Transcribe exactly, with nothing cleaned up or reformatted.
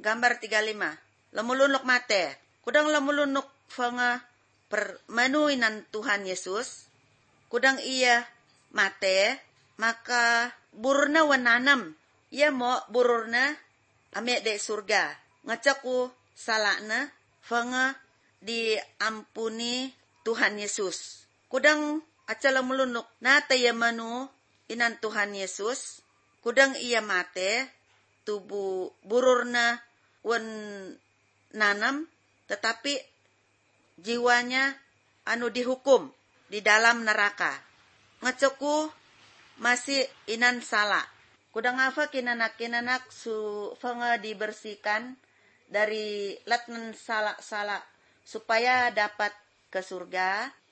Gambar tiga puluh lima. Lemulunok mate. Kudang lemulunok fanga permanuinan Tuhan Yesus. Kudang ia mate, maka bururna wananam. Ia mo bururna ame de surga. Ngacaku salakna fanga diampuni Tuhan Yesus. Kudang acala mulunok na tayo manu inan Tuhan Yesus. Kudang ia mate, tubuh burur na wan nanam, tetapi jiwanya anu dihukum di dalam neraka. Ngacaku masih inan salah. Kudang apa kinanak-kinanak su fanga dibersihkan dari latnan salak-salak supaya dapat ke surga.